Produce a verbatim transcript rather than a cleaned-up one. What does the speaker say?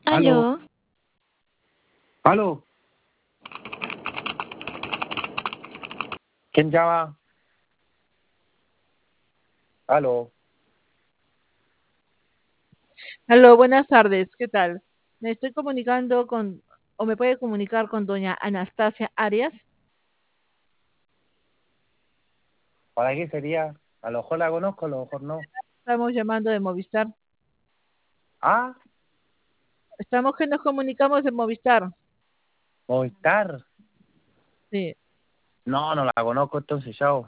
Aló, Aló, aló, ¿quién llama? Aló, aló, buenas tardes, ¿qué tal? Me estoy comunicando con, o me puede comunicar con doña Anastasia Arias. ¿para qué sería? A lo mejor la conozco, a lo mejor no. Estamos llamando de Movistar. Ah, Estamos que nos comunicamos de Movistar. Movistar. Sí. No, no la conozco, entonces, chao.